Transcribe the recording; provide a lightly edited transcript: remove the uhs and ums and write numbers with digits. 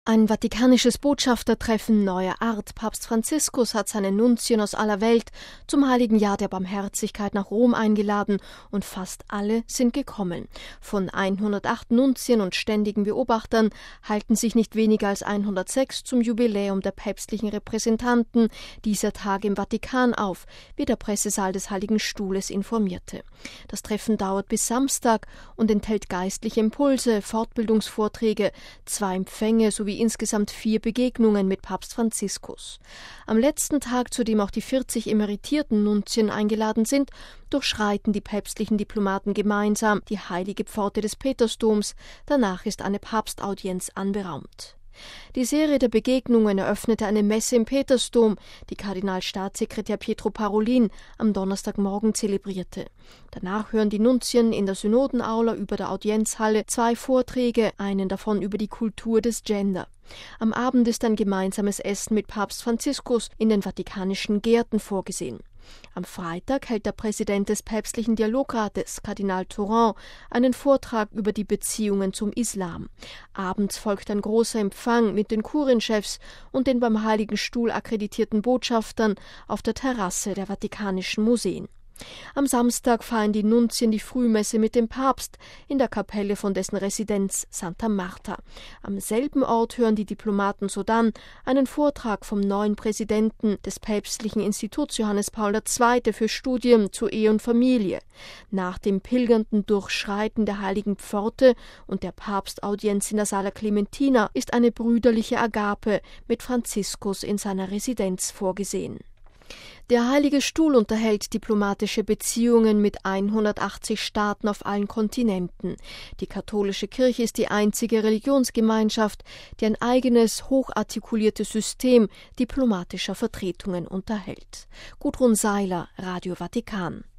Ein vatikanisches Botschaftertreffen neuer Art. Papst Franziskus hat seine Nunzien aus aller Welt zum Heiligen Jahr der Barmherzigkeit nach Rom eingeladen und fast alle sind gekommen. Von 108 Nunzien und ständigen Beobachtern halten sich nicht weniger als 106 zum Jubiläum der päpstlichen Repräsentanten dieser Tage im Vatikan auf, wie der Pressesaal des Heiligen Stuhles informierte. Das Treffen dauert bis Samstag und enthält geistliche Impulse, Fortbildungsvorträge, 2 Empfänge sowie insgesamt 4 Begegnungen mit Papst Franziskus. Am letzten Tag, zu dem auch die 40 emeritierten Nunzien eingeladen sind, durchschreiten die päpstlichen Diplomaten gemeinsam die heilige Pforte des Petersdoms. Danach ist eine Papstaudienz anberaumt. Die Serie der Begegnungen eröffnete eine Messe im Petersdom, die Kardinalstaatssekretär Pietro Parolin am Donnerstagmorgen zelebrierte. Danach hören die Nunzien in der Synodenaula über der Audienzhalle 2 Vorträge, einen davon über die Kultur des Gender. Am Abend ist ein gemeinsames Essen mit Papst Franziskus in den vatikanischen Gärten vorgesehen. Am Freitag hält der Präsident des päpstlichen Dialogrates, Kardinal Turhan, einen Vortrag über die Beziehungen zum Islam. Abends folgt ein großer Empfang mit den Kurienchefs und den beim Heiligen Stuhl akkreditierten Botschaftern auf der Terrasse der Vatikanischen Museen. Am Samstag feiern die Nunzien die Frühmesse mit dem Papst in der Kapelle von dessen Residenz Santa Marta. Am selben Ort hören die Diplomaten sodann einen Vortrag vom neuen Präsidenten des Päpstlichen Instituts Johannes Paul II. Für Studien zu Ehe und Familie. Nach dem pilgernden Durchschreiten der heiligen Pforte und der Papstaudienz in der Sala Clementina ist eine brüderliche Agape mit Franziskus in seiner Residenz vorgesehen. Der Heilige Stuhl unterhält diplomatische Beziehungen mit 180 Staaten auf allen Kontinenten. Die katholische Kirche ist die einzige Religionsgemeinschaft, die ein eigenes, hochartikuliertes System diplomatischer Vertretungen unterhält. Gudrun Seiler, Radio Vatikan.